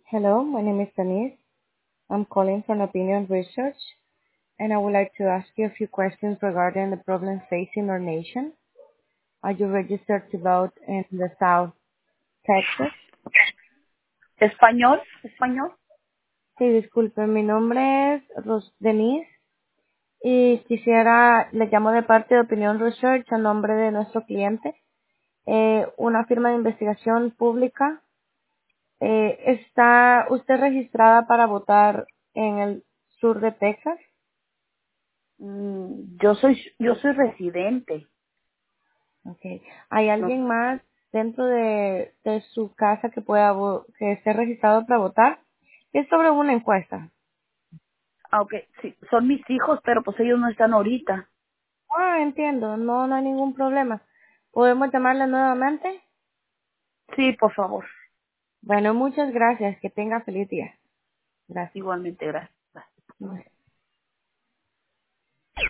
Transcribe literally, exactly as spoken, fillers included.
Hello, my name is Denise. I'm calling from Opinion Research, and I would like to ask you a few questions regarding the problems facing our nation. Are you registered to vote in the South Texas? ¿Español? ¿Español? Sí, disculpe, mi nombre es Ros Denise y quisiera, le llamo de parte de Opinion Research a nombre de nuestro cliente, eh, una firma de investigación pública. Eh, ¿Está usted registrada para votar en el sur de Texas? Mm, yo soy yo soy residente. Okay. ¿Hay No. alguien más dentro de, de su casa que pueda vo- que esté registrado para votar? Es sobre una encuesta. Ah, ok, sí, son mis hijos, pero pues ellos no están ahorita. Ah, entiendo. No, no hay ningún problema. ¿Podemos llamarle nuevamente? Sí, por favor. Bueno, muchas gracias. Que tenga feliz día. Gracias. Igualmente, gracias. Bye.